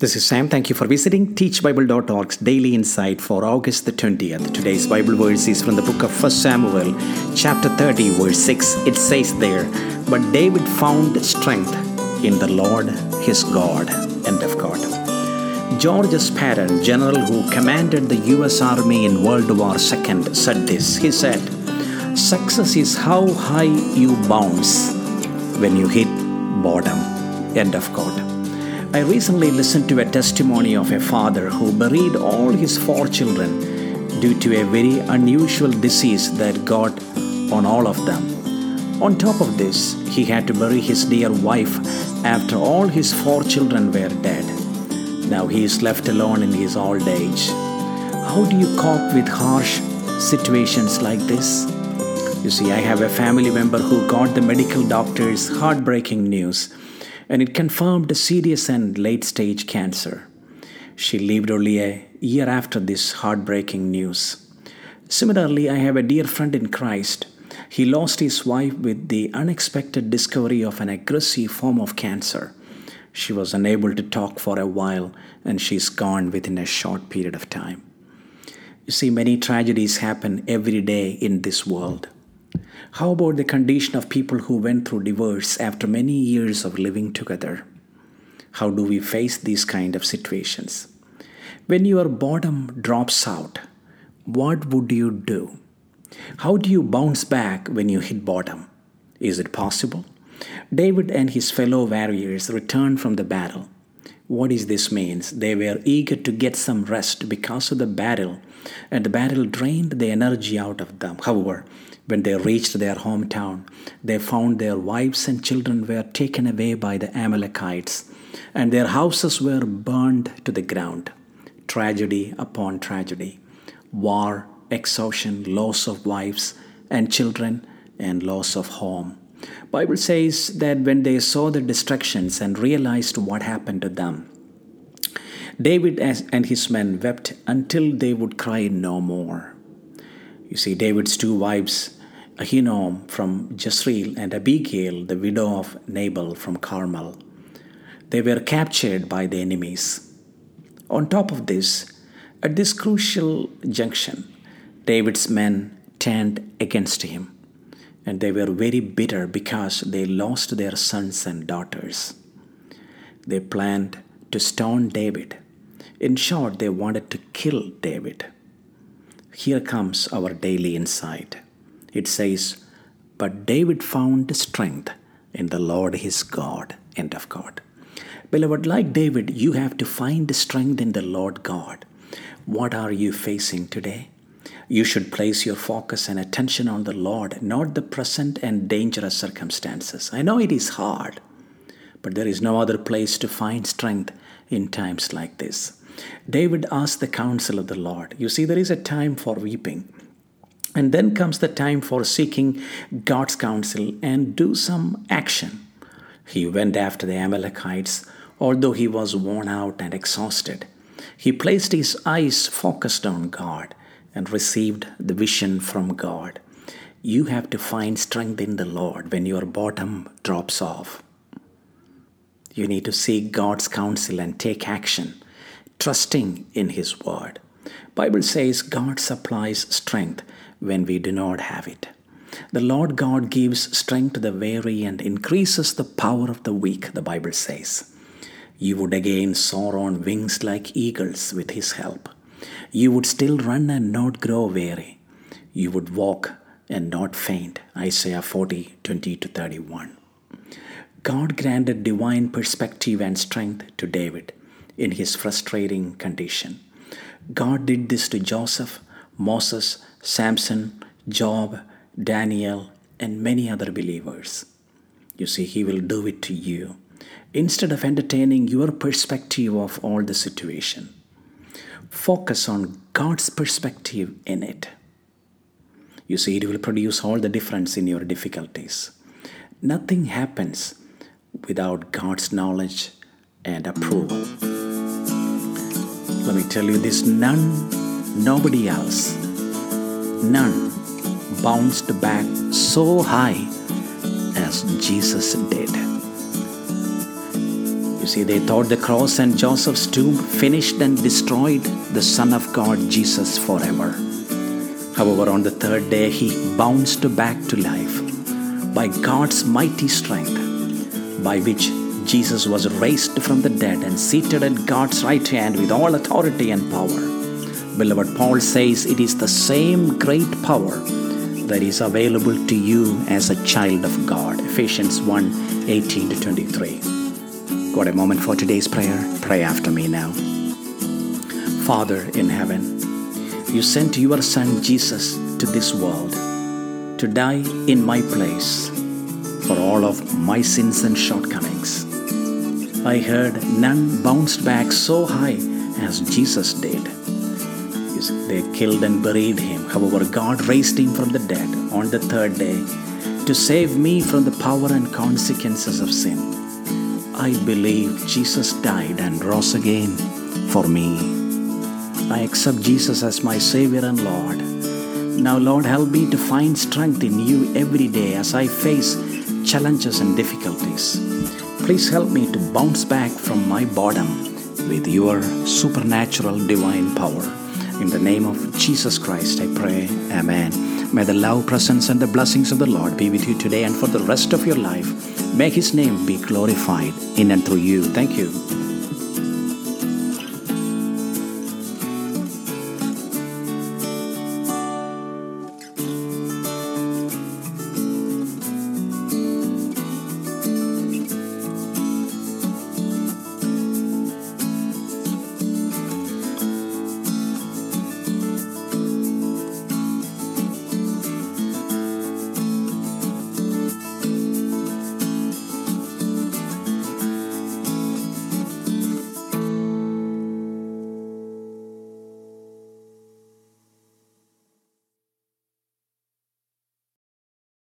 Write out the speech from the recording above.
This is Sam. Thank you for visiting teachbible.org's Daily Insight for August the 20th. Today's Bible verse is from the book of 1 Samuel, chapter 30, verse 6. It says there, "But David found strength in the Lord his God." End of quote. George Patton, general who commanded the U.S. Army in World War II, said this. He said, "Success is how high you bounce when you hit bottom." End of quote. I recently listened to a testimony of a father who buried all his 4 children due to a very unusual disease that got on all of them. On top of this, he had to bury his dear wife after all his 4 children were dead. Now he is left alone in his old age. How do you cope with harsh situations like this? You see, I have a family member who got the medical doctor's heartbreaking news, and it confirmed a serious and late-stage cancer. She lived only a year after this heartbreaking news. Similarly, I have a dear friend in Christ. He lost his wife with the unexpected discovery of an aggressive form of cancer. She was unable to talk for a while, and she's gone within a short period of time. You see, many tragedies happen every day in this world. How about the condition of people who went through divorce after many years of living together? How do we face these kind of situations? When your bottom drops out, what would you do? How do you bounce back when you hit bottom? Is it possible? David and his fellow warriors returned from the battle. What is this means? They were eager to get some rest because of the battle, and the battle drained the energy out of them. However, when they reached their hometown, they found their wives and children were taken away by the Amalekites, and their houses were burned to the ground. Tragedy upon tragedy. War, exhaustion, loss of wives and children, and loss of home. Bible says that when they saw the destructions and realized what happened to them, David and his men wept until they would cry no more. You see, David's 2 wives, Ahinoam from Jezreel and Abigail, the widow of Nabal from Carmel, they were captured by the enemies. On top of this, at this crucial junction, David's men turned against him, and they were very bitter because they lost their sons and daughters. They planned to stone David. In short, they wanted to kill David. Here comes our daily insight. It says, "But David found strength in the Lord his God." End of quote. Beloved, like David, you have to find strength in the Lord God. What are you facing today? You should place your focus and attention on the Lord, not the present and dangerous circumstances. I know it is hard, but there is no other place to find strength in times like this. David asked the counsel of the Lord. You see, there is a time for weeping, and then comes the time for seeking God's counsel and do some action. He went after the Amalekites, although he was worn out and exhausted. He placed his eyes focused on God and received the vision from God. You have to find strength in the Lord when your bottom drops off. You need to seek God's counsel and take action, trusting in his word. Bible says God supplies strength when we do not have it. The Lord God gives strength to the weary and increases the power of the weak, the Bible says. You would again soar on wings like eagles with his help. You would still run and not grow weary. You would walk and not faint. Isaiah 40:20-31. God granted divine perspective and strength to David in his frustrating condition. God did this to Joseph, Moses, Samson, Job, Daniel, and many other believers. You see, he will do it to you. Instead of entertaining your perspective of all the situation, focus on God's perspective in it. You see, it will produce all the difference in your difficulties. Nothing happens without God's knowledge and approval. Let me tell you this, nobody else, none bounced back so high as Jesus did. You see, they thought the cross and Joseph's tomb finished and destroyed the Son of God, Jesus, forever. However, on the third day, he bounced back to life by God's mighty strength, by which Jesus was raised from the dead and seated at God's right hand with all authority and power. Beloved, Paul says it is the same great power that is available to you as a child of God. Ephesians 1:18-23. Got a moment for today's prayer? Pray after me now. Father in heaven, you sent your Son Jesus to this world to die in my place for all of my sins and shortcomings. I heard none bounced back so high as Jesus did. They killed and buried him. However, God raised him from the dead on the third day to save me from the power and consequences of sin. I believe Jesus died and rose again for me. I accept Jesus as my Savior and Lord. Now, Lord, help me to find strength in you every day as I face challenges and difficulties. Please help me to bounce back from my bottom with your supernatural divine power. In the name of Jesus Christ, I pray. Amen. May the love, presence, and the blessings of the Lord be with you today and for the rest of your life. May His name be glorified in and through you. Thank you.